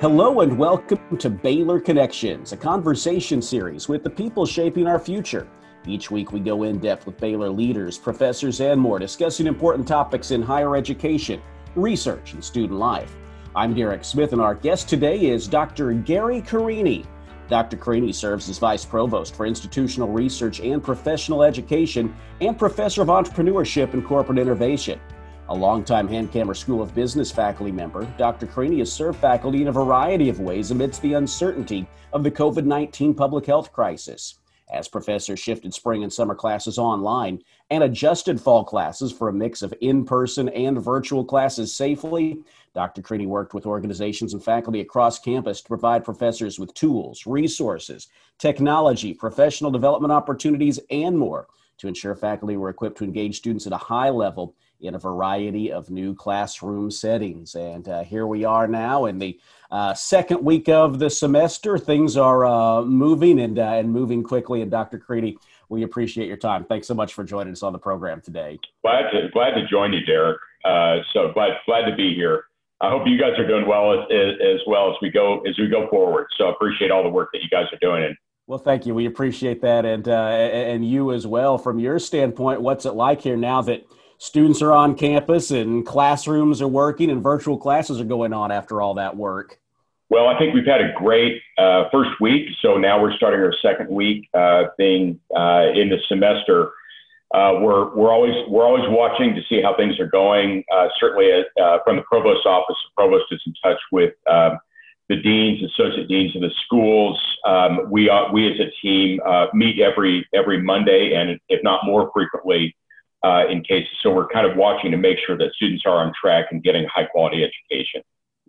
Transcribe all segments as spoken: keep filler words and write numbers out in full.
Hello and welcome to Baylor Connections, a conversation series with the people shaping our future. Each week we go in depth with Baylor leaders, professors, and more, discussing important topics in higher education, research, and student life. I'm Derek Smith, and our guest today is Doctor Gary Carini. Doctor Carini serves as Vice Provost for Institutional Research and Professional Education and Professor of Entrepreneurship and Corporate Innovation. A longtime Hankamer School of Business faculty member, Doctor Carini has served faculty in a variety of ways amidst the uncertainty of the COVID nineteen public health crisis. As professors shifted spring and summer classes online and adjusted fall classes for a mix of in-person and virtual classes safely, Doctor Carini worked with organizations and faculty across campus to provide professors with tools, resources, technology, professional development opportunities, and more to ensure faculty were equipped to engage students at a high level in a variety of new classroom settings. And uh, here we are now in the uh, second week of the semester. Things are uh, moving and, uh, and moving quickly. And Doctor Carini, we appreciate your time. Thanks so much for joining us on the program today. Glad to, glad to join you, Derek. Uh, so glad, glad to be here. I hope you guys are doing well as, as well as we go as we go forward. So I appreciate all the work that you guys are doing. And well, thank you. We appreciate that. And, uh, and you as well. From your standpoint, what's it like here now that students are on campus and classrooms are working and virtual classes are going on after all that work? Well, I think we've had a great uh, first week. So now we're starting our second week uh, being uh, in the semester. Uh, we're we're always we're always watching to see how things are going. Uh, certainly, uh, from the provost's office, the provost is in touch with um, the deans, associate deans of the schools. Um, we are, we as a team uh, meet every every Monday, and if not more frequently, Uh, in cases. So we're kind of watching to make sure that students are on track and getting high quality education.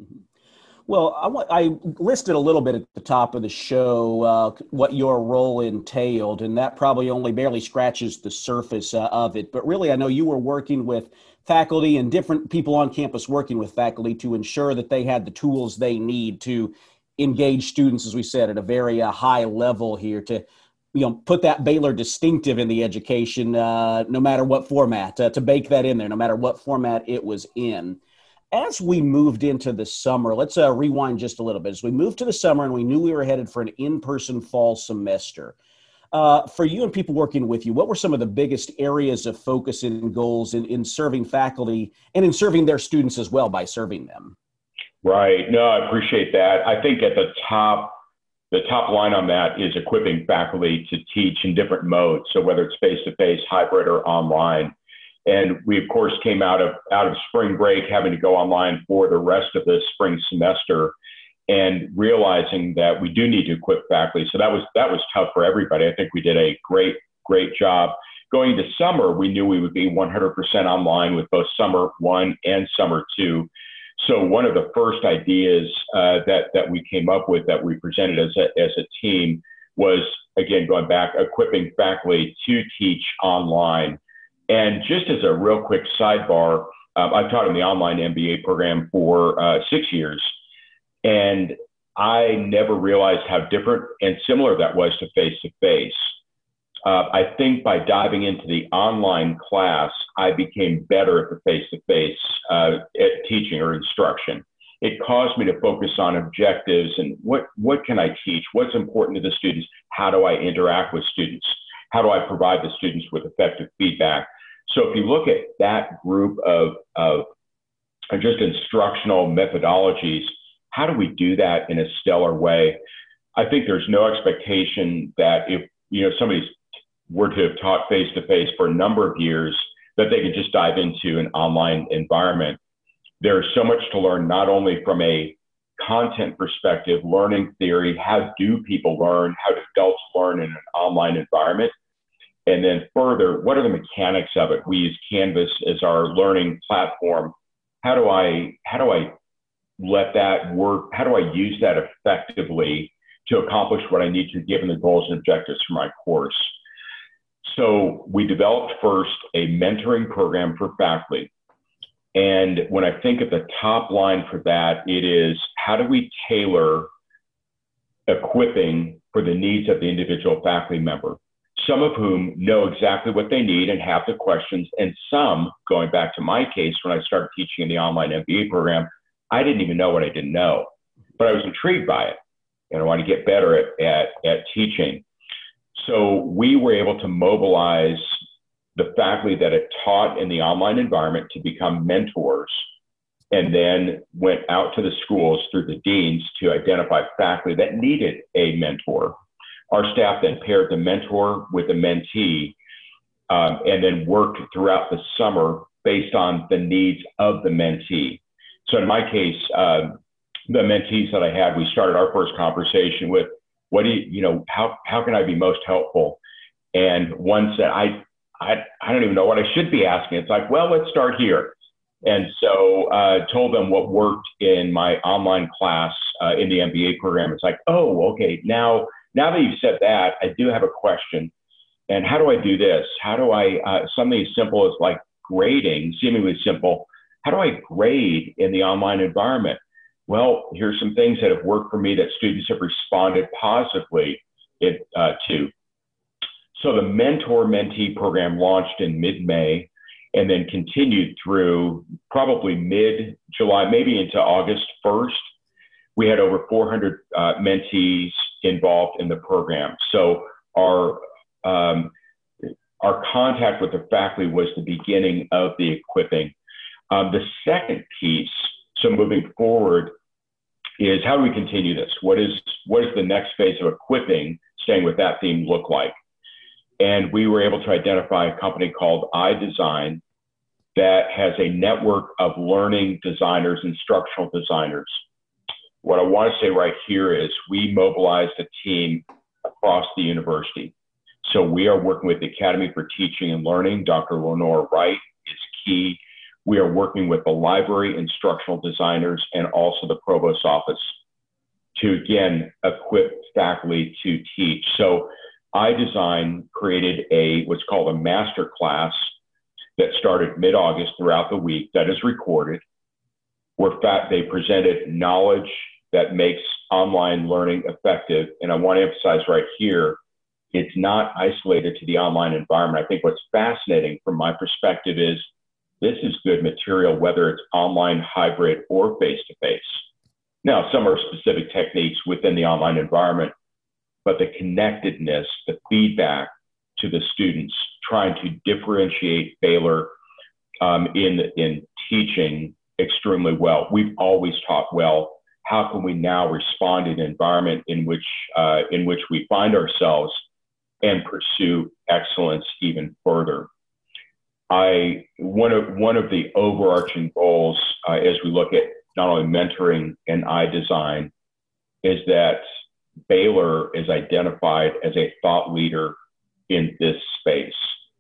Well, I, want, I listed a little bit at the top of the show uh, what your role entailed, and that probably only barely scratches the surface uh, of it. But really, I know you were working with faculty and different people on campus working with faculty to ensure that they had the tools they need to engage students, as we said, at a very uh, high level here to you know, put that Baylor distinctive in the education, uh, no matter what format, uh, to bake that in there, no matter what format it was in. As we moved into the summer, let's uh, rewind just a little bit. As we moved to the summer and we knew we were headed for an in-person fall semester, uh, for you and people working with you, what were some of the biggest areas of focus and goals in, in serving faculty and in serving their students as well by serving them? Right. No, I appreciate that. I think at the top, The top line on that is equipping faculty to teach in different modes. So whether it's face-to-face, hybrid, or online. And we, of course, came out of out of spring break having to go online for the rest of the spring semester and realizing that we do need to equip faculty. So that was that was tough for everybody. I think we did a great, great job. Going into summer, we knew we would be one hundred percent online with both summer one and summer two. So one of the first ideas uh, that that we came up with, that we presented as a, as a team, was, again, going back, equipping faculty to teach online. And just as a real quick sidebar, um, I've taught in the online M B A program for uh, six years, and I never realized how different and similar that was to face-to-face. Uh, I think by diving into the online class, I became better at the face-to-face uh, at teaching or instruction. It caused me to focus on objectives and what, what can I teach? What's important to the students? How do I interact with students? How do I provide the students with effective feedback? So if you look at that group of, of just instructional methodologies, how do we do that in a stellar way? I think there's no expectation that if you know somebody's were to have taught face-to-face for a number of years, that they could just dive into an online environment. There's so much to learn, not only from a content perspective, learning theory, how do people learn, how do adults learn in an online environment? And then further, what are the mechanics of it? We use Canvas as our learning platform. How do I, how do I let that work? How do I use that effectively to accomplish what I need to given the goals and objectives for my course? So we developed first a mentoring program for faculty. And when I think of the top line for that, it is how do we tailor equipping for the needs of the individual faculty member, some of whom know exactly what they need and have the questions, and some, going back to my case, when I started teaching in the online M B A program, I didn't even know what I didn't know. but I was intrigued by it, and I wanted to get better at, at, at teaching. So we were able to mobilize the faculty that had taught in the online environment to become mentors, and then went out to the schools through the deans to identify faculty that needed a mentor. Our staff then paired the mentor with the mentee, um, and then worked throughout the summer based on the needs of the mentee. So in my case, uh, the mentees that I had, we started our first conversation with, what do you, you know, how, how can I be most helpful? And one said, I, I, I don't even know what I should be asking. It's like, well, let's start here. And so I uh, told them what worked in my online class uh, in the M B A program. It's like, oh, okay, now, now that you've said that, I do have a question. And how do I do this? How do I, uh, something as simple as like grading, seemingly simple, how do I grade in the online environment? Well, here's some things that have worked for me that students have responded positively it, uh, to. So the mentor-mentee program launched in mid-May and then continued through probably mid-July, maybe into August first. We had over four hundred uh, mentees involved in the program. So our, um, our contact with the faculty was the beginning of the equipping. Um, the second piece, so moving forward, is how do we continue this? What is, what is the next phase of equipping, staying with that theme, look like? And we were able to identify a company called iDesign that has a network of learning designers, instructional designers. What I want to say right here is we mobilized a team across the university. So we are working with the Academy for Teaching and Learning. Doctor Lenore Wright is key. We are working with the library instructional designers and also the provost's office to, again, equip faculty to teach. So iDesign created a what's called a master class that started mid-August throughout the week that is recorded, where fact they presented knowledge that makes online learning effective. And I want to emphasize right here, it's not isolated to the online environment. I think what's fascinating from my perspective is this is good material, whether it's online, hybrid, or face-to-face. Now, some are specific techniques within the online environment, but the connectedness, the feedback to the students, trying to differentiate Baylor um, in, in teaching extremely well. We've always taught well. How can we now respond in an environment in which, uh, in which we find ourselves and pursue excellence even further? I, one of, one of the overarching goals uh, as we look at not only mentoring and iDesign is that Baylor is identified as a thought leader in this space.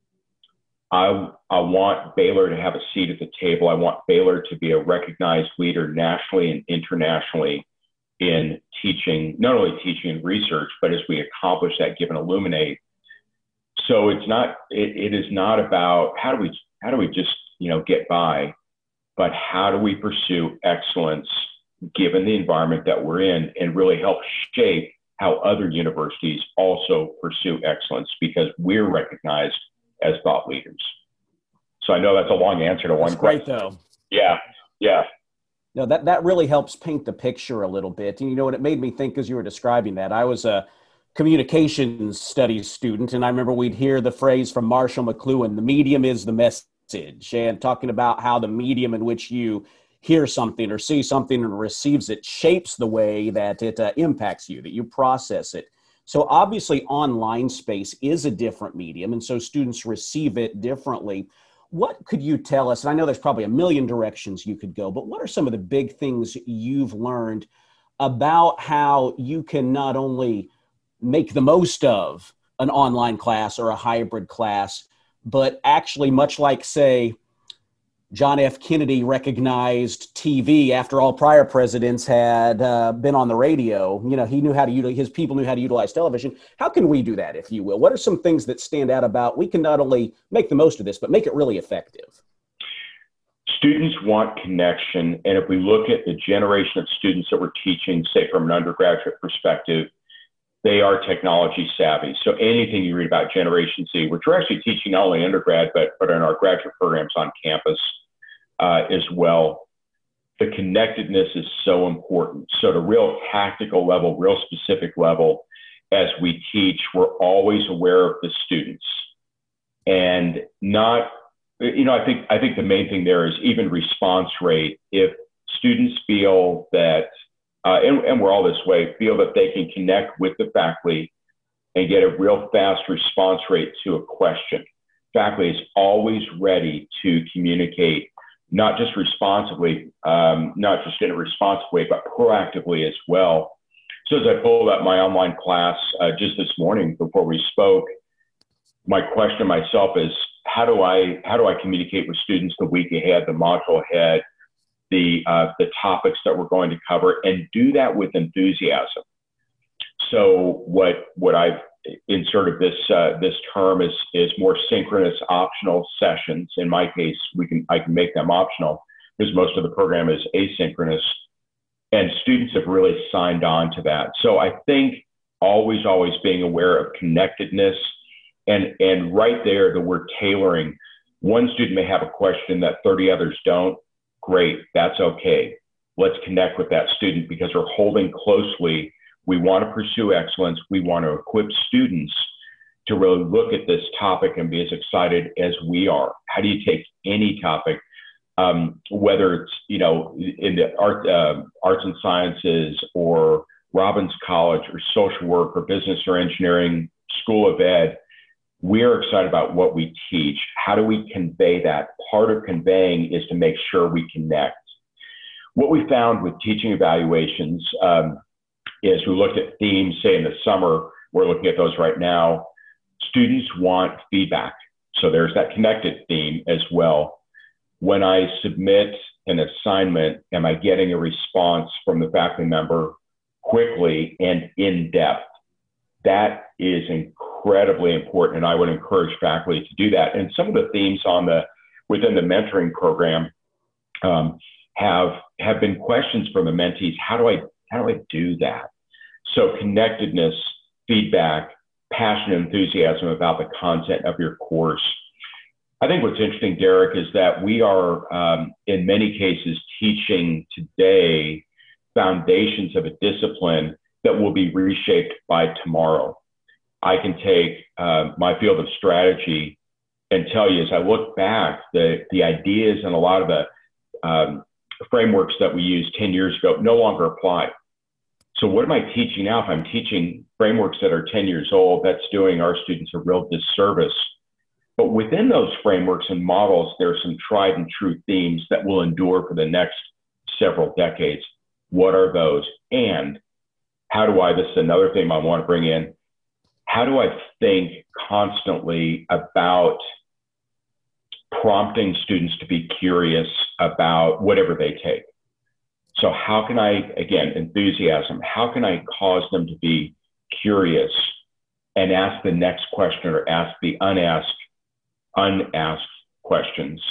I, I want Baylor to have a seat at the table. I want Baylor to be a recognized leader nationally and internationally in teaching, not only teaching and research, but as we accomplish that, give and illuminate. So it's not, it, it is not about how do we, how do we just, you know, get by, but how do we pursue excellence given the environment that we're in and really help shape how other universities also pursue excellence because we're recognized as thought leaders. So I know that's a long answer to one That's great, question. though. Yeah, yeah. No, that, that really helps paint the picture a little bit. And you know what it made me think as you were describing that? I was a communications studies student, and I remember we'd hear the phrase from Marshall McLuhan, the medium is the message, and talking about how the medium in which you hear something or see something and receives it shapes the way that it uh, impacts you, that you process it. So obviously online space is a different medium, and so students receive it differently. What could you tell us, and I know there's probably a million directions you could go, but what are some of the big things you've learned about how you can not only make the most of an online class or a hybrid class, but actually, much like, say, John F. Kennedy recognized T V after all prior presidents had uh, been on the radio. You know, he knew how to utilize, his people knew how to utilize television. How can we do that, if you will? What are some things that stand out about we can not only make the most of this, but make it really effective? Students want connection. And if we look at the generation of students that we're teaching, say from an undergraduate perspective, they are technology savvy. So anything you read about Generation Z, which we're actually teaching not only undergrad, but, but in our graduate programs on campus uh, as well, the connectedness is so important. So at a real tactical level, real specific level, as we teach, we're always aware of the students and not, you know, I think, I think the main thing there is even response rate. If students feel that, uh, and, and we're all this way, feel that they can connect with the faculty and get a real fast response rate to a question, faculty is always ready to communicate, not just responsibly, um, not just in a responsive way, but proactively as well. So as I pulled up my online class uh, just this morning before we spoke, my question to myself is, how do I how do I communicate with students the week ahead, the module ahead, the uh, the topics that we're going to cover, and do that with enthusiasm. So what what I've inserted this uh, this term is is more synchronous optional sessions. In my case, we can I can make them optional because most of the program is asynchronous, and students have really signed on to that. So I think always always being aware of connectedness, and and right there the word tailoring. One student may have a question that thirty others don't. Great, that's okay. Let's connect with that student because we're holding closely. We want to pursue excellence. We want to equip students to really look at this topic and be as excited as we are. How do you take any topic, um, whether it's, you know, in the art, uh, arts and sciences or Robbins College or social work or business or engineering, School of Ed, we're excited about what we teach. How do we convey that? Part of conveying is to make sure we connect. What we found with teaching evaluations, um, is we looked at themes, say in the summer, we're looking at those right now. Students want feedback. So there's that connected theme as well. When I submit an assignment, am I getting a response from the faculty member quickly and in depth? That is incredibly important, and I would encourage faculty to do that. And some of the themes on the within the mentoring program um, have have been questions from the mentees. How do I how do I do that? So connectedness, feedback, passion, and enthusiasm about the content of your course. I think what's interesting, Derek, is that we are um, in many cases teaching today foundations of a discipline that will be reshaped by tomorrow. I can take uh, my field of strategy and tell you, as I look back, the, the ideas and a lot of the um, frameworks that we used ten years ago no longer apply. So what am I teaching now? If I'm teaching frameworks that are ten years old, that's doing our students a real disservice. But within those frameworks and models, there are some tried and true themes that will endure for the next several decades. What are those? And how do I, this is another thing I want to bring in, how do I think constantly about prompting students to be curious about whatever they take? So how can I, again, enthusiasm, how can I cause them to be curious and ask the next question or ask the unasked, unasked questions?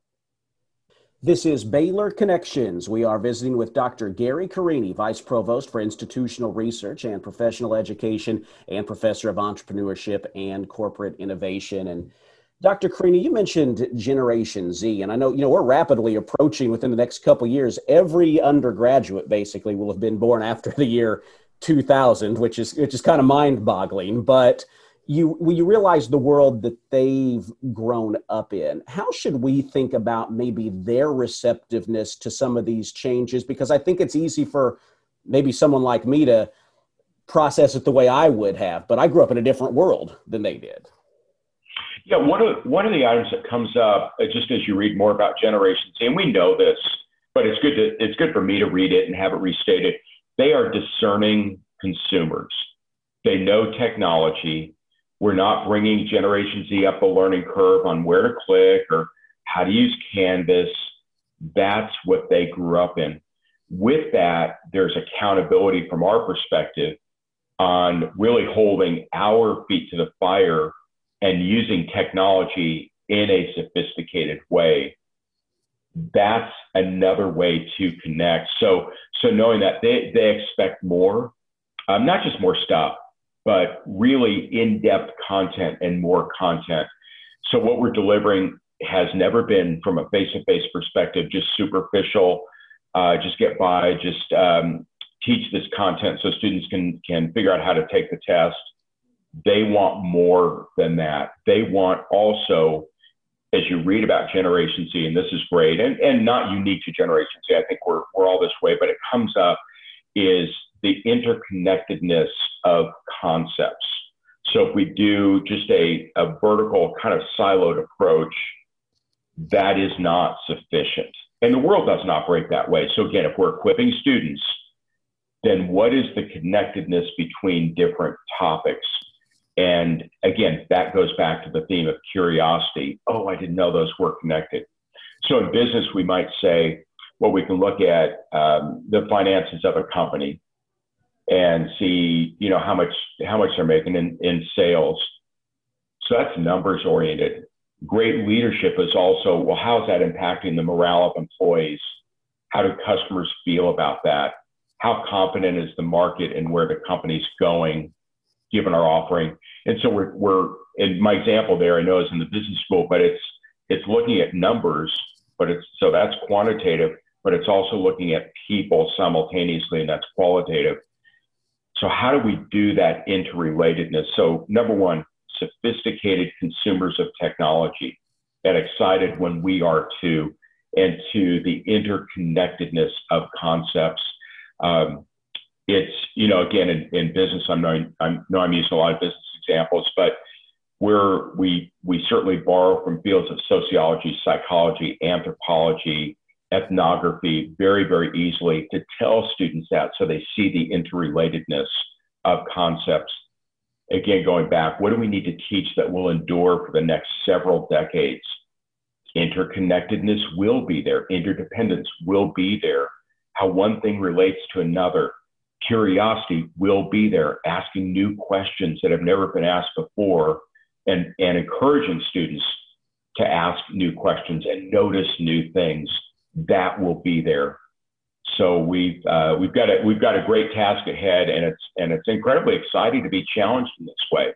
This is Baylor Connections. We are visiting with Doctor Gary Carini, Vice Provost for Institutional Research and Professional Education and Professor of Entrepreneurship and Corporate Innovation. And Doctor Carini, you mentioned Generation Z, and I know, you know, we're rapidly approaching within the next couple of years. Every undergraduate basically will have been born after the year two thousand, which is which is kind of mind-boggling. But you, when you realize the world that they've grown up in, how should we think about maybe their receptiveness to some of these changes? Because I think it's easy for maybe someone like me to process it the way I would have, but I grew up in a different world than they did. Yeah, one of one of the items that comes up uh, just as you read more about Generation Z, and we know this, but it's good to it's good for me to read it and have it restated. They are discerning consumers. They know technology. We're not bringing Generation Z up a learning curve on where to click or how to use Canvas. That's what they grew up in. With that, there's accountability from our perspective on really holding our feet to the fire and using technology in a sophisticated way. That's another way to connect. So, so knowing that they, they expect more, um, not just more stuff, but really in-depth content and more content. So what we're delivering has never been, from a face-to-face perspective, just superficial, uh, just get by, just um, teach this content so students can, can figure out how to take the test. They want more than that. They want also, as you read about Generation Z, and this is great, and, and not unique to Generation Z, I think we're, we're all this way, but it comes up, is the interconnectedness of concepts. So if we do just a, a vertical kind of siloed approach, that is not sufficient. And the world doesn't operate that way. So again, if we're equipping students, then what is the connectedness between different topics? And again, that goes back to the theme of curiosity. Oh, I didn't know those were connected. So in business, we might say, well, we can look at um, the finances of a company and see, you know, how much how much they're making in, in sales. So that's numbers oriented. Great leadership is also, well, how is that impacting the morale of employees? How do customers feel about that? How confident is the market in where the company's going, given our offering? And so we're, we're in my example there, I know is in the business school, but it's it's looking at numbers, but it's so that's quantitative, but it's also looking at people simultaneously, and that's qualitative. So how do we do that interrelatedness? So number one, sophisticated consumers of technology, and excited when we are too, and to the interconnectedness of concepts. Um, it's, you know, again, in, in business, I'm knowing, I'm, know I'm using a lot of business examples, but we're, we, we certainly borrow from fields of sociology, psychology, anthropology, ethnography very, very easily to tell students that so they see the interrelatedness of concepts. Again, going back, what do we need to teach that will endure for the next several decades? Interconnectedness will be there. Interdependence will be there. How one thing relates to another. Curiosity will be there. Asking new questions that have never been asked before, and, and encouraging students to ask new questions and notice new things. That will be there. So we've uh, we've got a we've got a great task ahead, and it's and it's incredibly exciting to be challenged in this way.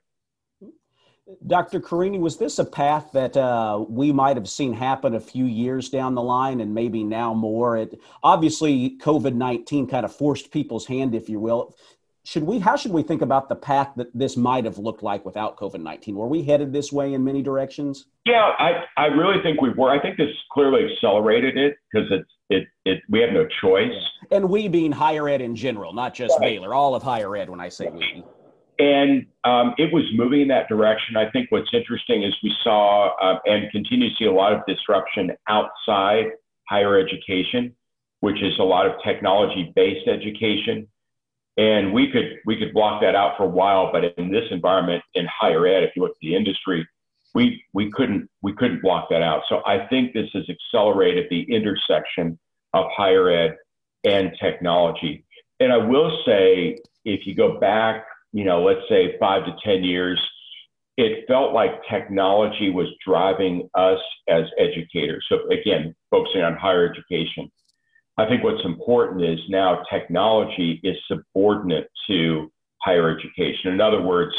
Doctor Carini, was this a path that uh, we might have seen happen a few years down the line, and maybe now more? It obviously COVID nineteen kind of forced people's hand, if you will. Should we? How should we think about the path that this might have looked like without COVID nineteen? Were we headed this way in many directions? Yeah, I, I really think we were. I think this clearly accelerated it because it's it it we have no choice. Yeah. And we being higher ed in general, not just right. Baylor, all of higher ed when I say we. And um, it was moving in that direction. I think what's interesting is we saw uh, and continue to see a lot of disruption outside higher education, which is a lot of technology-based education. And we could we could block that out for a while, but in this environment in higher ed, if you look at the industry, we we couldn't we couldn't block that out. So I think this has accelerated the intersection of higher ed and technology. And I will say, if you go back, you know, let's say five to ten years, it felt like technology was driving us as educators. So again, focusing on higher education. I think what's important is now technology is subordinate to higher education. In other words,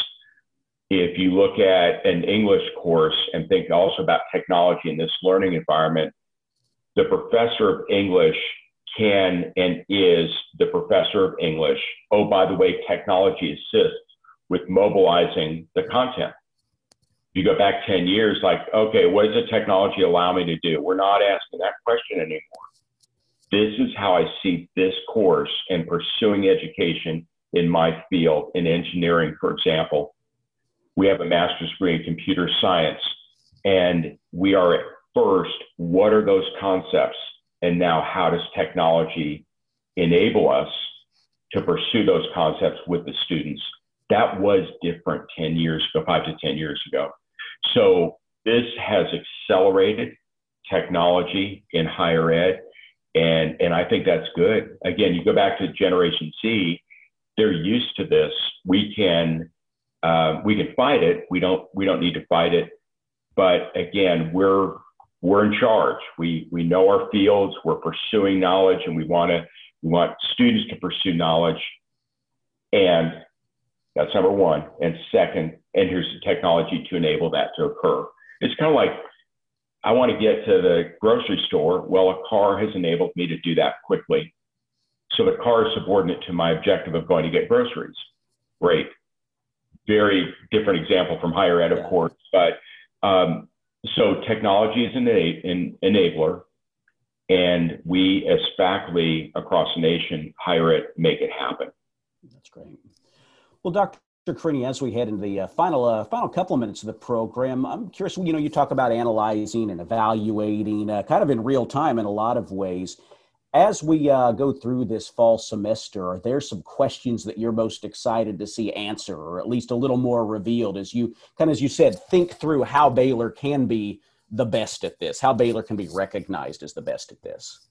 if you look at an English course and think also about technology in this learning environment, the professor of English can and is the professor of English. Oh, by the way, technology assists with mobilizing the content. You go back ten years, like, okay, what does the technology allow me to do? We're not asking that question anymore. This is how I see this course and pursuing education in my field, in engineering, for example. We have a master's degree in computer science, and we are at first, what are those concepts? And now how does technology enable us to pursue those concepts with the students? That was different ten years ago, five to ten years ago. So this has accelerated technology in higher ed. And, and I think that's good. Again, you go back to Generation Z, they're used to this. We can, uh, we can fight it. We don't, we don't need to fight it. But again, we're, we're in charge. We, we know our fields, we're pursuing knowledge, and we want to, we want students to pursue knowledge. And that's number one. And second, and here's the technology to enable that to occur. It's kind of like, I want to get to the grocery store. Well, a car has enabled me to do that quickly. So the car is subordinate to my objective of going to get groceries. Great. Very different example from higher ed, of Yeah. course. But um, so technology is an, an enabler. And we, as faculty across the nation, higher ed, make it happen. That's great. Well, Doctor Carini, as we head into the uh, final uh, final couple of minutes of the program, I'm curious, you know, you talk about analyzing and evaluating uh, kind of in real time in a lot of ways. As we uh, go through this fall semester, are there some questions that you're most excited to see answer, or at least a little more revealed as you, kind of as you said, think through how Baylor can be the best at this, how Baylor can be recognized as the best at this?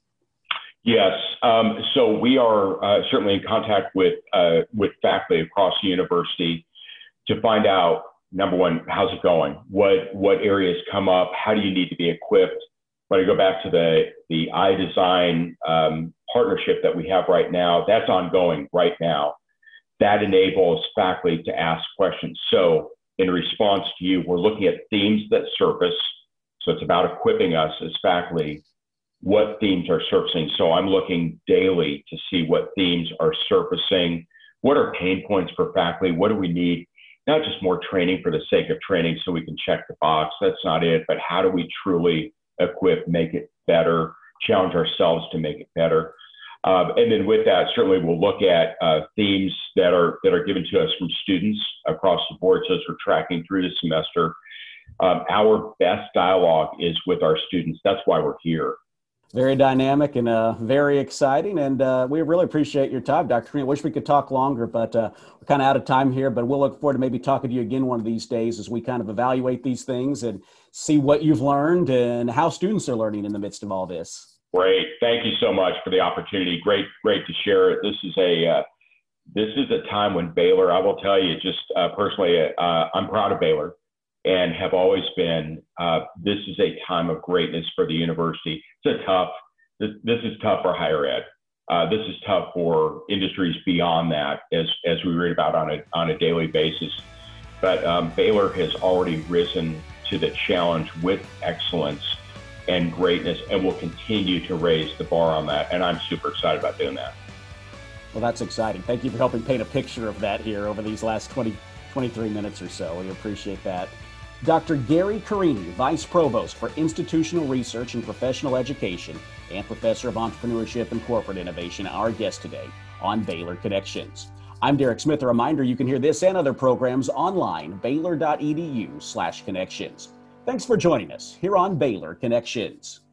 Yes. Um, so we are uh, certainly in contact with uh, with faculty across the university to find out, number one, how's it going? What what areas come up? How do you need to be equipped? When I go back to the the iDesign um, partnership that we have right now, that's ongoing right now. That enables faculty to ask questions. So in response to you, we're looking at themes that surface. So it's about equipping us as faculty, what themes are surfacing. So I'm looking daily to see what themes are surfacing. What are pain points for faculty? What do we need? Not just more training for the sake of training so we can check the box. That's not it. But how do we truly equip, make it better, challenge ourselves to make it better? Um, and then with that, certainly we'll look at uh, themes that are that are given to us from students across the board. So as we're tracking through the semester, Um, our best dialogue is with our students. That's why we're here. Very dynamic and uh, very exciting. And uh, we really appreciate your time, Doctor Carini. I wish we could talk longer, but uh, we're kind of out of time here. But we'll look forward to maybe talking to you again one of these days as we kind of evaluate these things and see what you've learned and how students are learning in the midst of all this. Great. Thank you so much for the opportunity. Great, great to share it. This is a uh, this is a time when Baylor, I will tell you, just uh, personally, uh, I'm proud of Baylor. And have always been, uh, this is a time of greatness for the university. It's a tough, this, this is tough for higher ed. Uh, this is tough for industries beyond that, as, as we read about on a, on a daily basis. But um, Baylor has already risen to the challenge with excellence and greatness, and will continue to raise the bar on that. And I'm super excited about doing that. Well, that's exciting. Thank you for helping paint a picture of that here over these last twenty, twenty-three minutes or so. We appreciate that. Doctor Gary Carini, Vice Provost for Institutional Research and Professional Education and Professor of Entrepreneurship and Corporate Innovation, our guest today on Baylor Connections. I'm Derek Smith. A reminder, you can hear this and other programs online, baylor dot e d u slash connections. Thanks for joining us here on Baylor Connections.